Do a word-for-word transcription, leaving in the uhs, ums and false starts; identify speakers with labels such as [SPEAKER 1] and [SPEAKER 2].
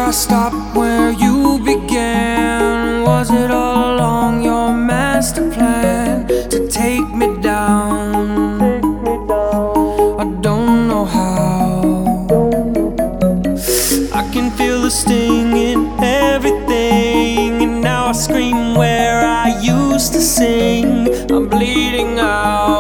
[SPEAKER 1] I stop where you began? Was it all along your master plan to take me down? I don't know how. I can feel the sting in everything, and now I scream where I used to sing. I'm bleeding out.